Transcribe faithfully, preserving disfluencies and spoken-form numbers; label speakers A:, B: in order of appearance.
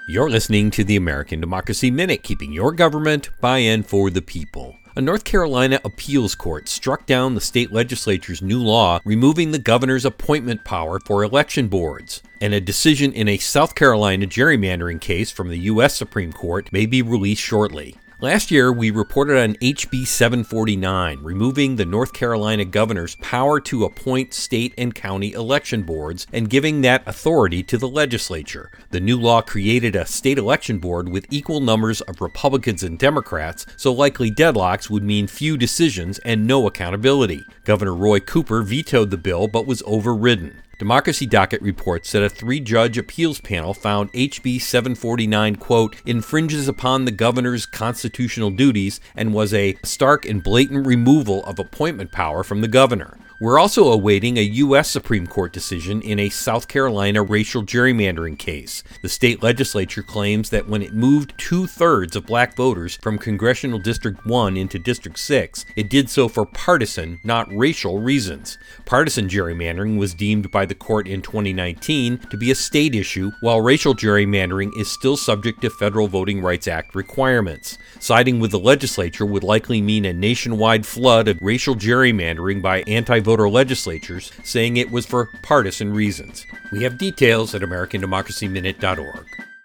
A: You're listening to the American Democracy Minute, keeping your government by and for the people. A North Carolina appeals court struck down the state legislature's new law removing the governor's appointment power for election boards. And a decision in a South Carolina gerrymandering case from the U S Supreme Court may be released shortly. Last year, we reported on H B seven forty-nine, removing the North Carolina governor's power to appoint state and county election boards and giving that authority to the legislature. The new law created a state election board with equal numbers of Republicans and Democrats, so likely deadlocks would mean few decisions and no accountability. Governor Roy Cooper vetoed the bill but was overridden. Democracy Docket reports that a three-judge appeals panel found H B seven forty-nine, quote, infringes upon the governor's constitutional duties and was a stark and blatant removal of appointment power from the governor. We're also awaiting a U S Supreme Court decision in a South Carolina racial gerrymandering case. The state legislature claims that when it moved two-thirds of black voters from Congressional District one into District six, it did so for partisan, not racial reasons. Partisan gerrymandering was deemed by the court in twenty nineteen to be a state issue, while racial gerrymandering is still subject to Federal Voting Rights Act requirements. Siding with the legislature would likely mean a nationwide flood of racial gerrymandering by anti-voter legislatures, saying it was for partisan reasons. We have details at American Democracy Minute dot org.